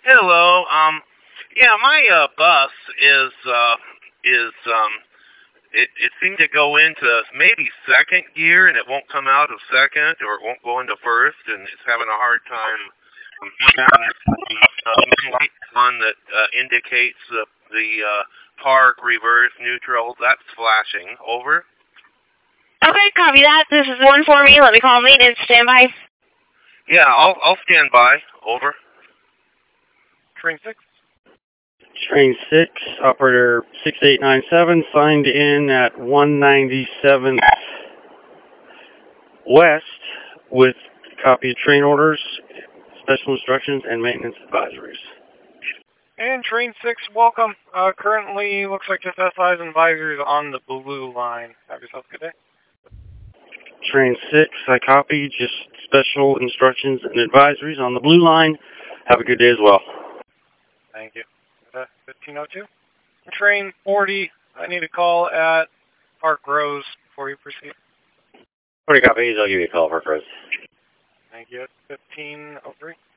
Hello. Yeah, my bus is it seemed to go into maybe second gear and it won't come out of second, or it won't go into first, and it's having a hard time. Light on that indicates the park, reverse, neutral. That's flashing. Over. Okay, copy that. This is one for me. Let me call maintenance. Stand by. Yeah, I'll stand by. Over. Train 6. Train 6, operator 6897, signed in at 197th West with copy of train orders, special instructions, and maintenance advisories. And Train 6, welcome. Currently, looks like just SIs and visors on the blue line. Have yourself a good day. Train 6, I copy, just special instructions and advisories on the blue line. Have a good day as well. Thank you. 1502. Train 40, I need a call at Park Rose before you proceed. 40 copies, I'll give you a call for Chris. Thank you. 1503.